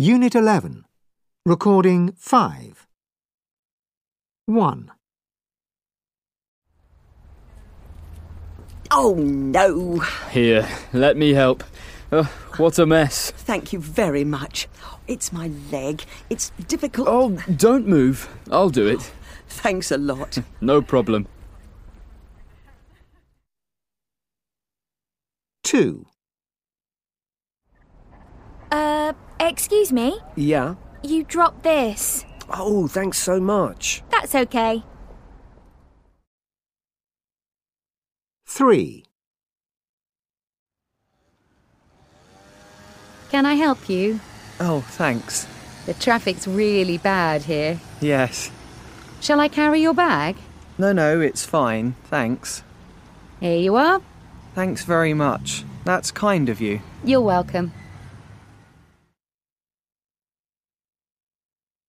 Unit 11. Recording 5. 1. Oh, no. Here, let me help. What a mess. Thank you very much. It's my leg. It's difficult. Oh, don't move. I'll do it. Thanks a lot. No problem. 2. Excuse me? Yeah? You dropped this. Oh, thanks so much. That's okay. 3. Can I help you? Oh, thanks. The traffic's really bad here. Yes. Shall I carry your bag? No, it's fine. Thanks. Here you are. Thanks very much. That's kind of you. You're welcome.